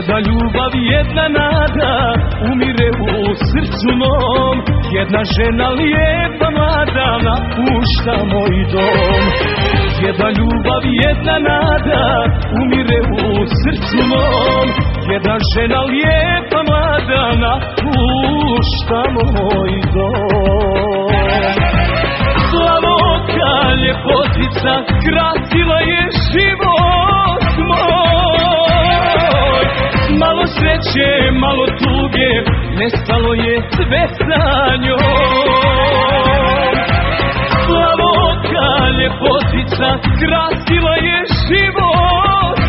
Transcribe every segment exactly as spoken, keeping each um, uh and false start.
Jedna ljubav, jedna nada umire u srcu mom. Jedna žena lijepa mlada napušta moj dom. Jedna ljubav, jedna nada umire u srcu mom. Jedna žena lijepa mlada napušta moj dom. Slavonka ljepotica krasila je život moj. Malo sreće, malo tuge, nestalo je sve sa njom. Slavonka ljepotica krasila je život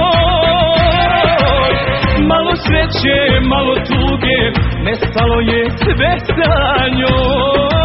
moj. Malo sreće, malo tuge, nestalo je sve sa njom.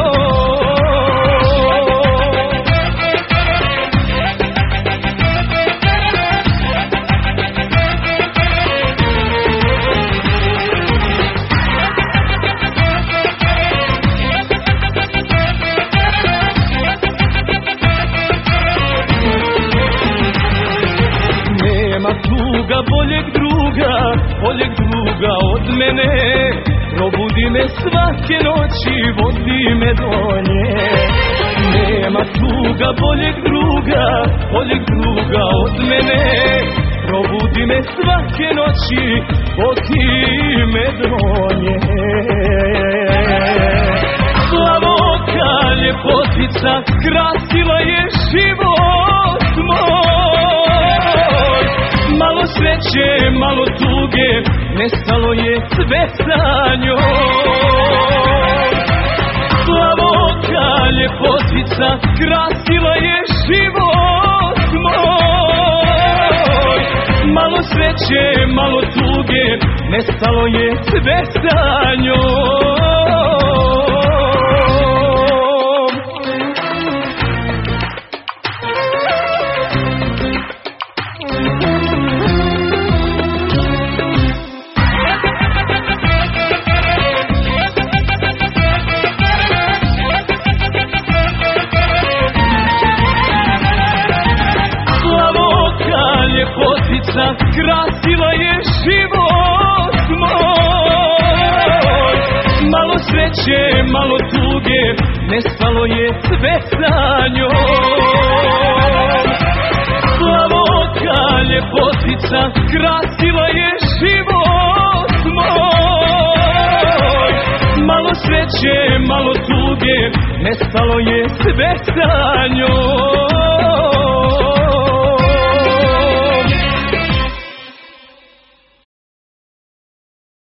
Boljeg druga, boljeg druga od mene. Probudi me svake noći, vodi me do nje. Nema tuga boljeg druga, boljeg druga od mene. Probudi me svake noći, vodi me do nje. Slavonka ljepotica krasila je život moj. Malo sreće, malo tuge, nestalo je sve sa njom. Slavonka ljepotica krasila je život moj. Malo sreće, malo tuge, nestalo je sve sa njom. Krasila je život moj. Malo sreće, malo tuge, nestalo je sve sa njom. Slavonka ljepotica krasila je život moj. Malo sreće, malo tuge, nestalo je sve sa njom.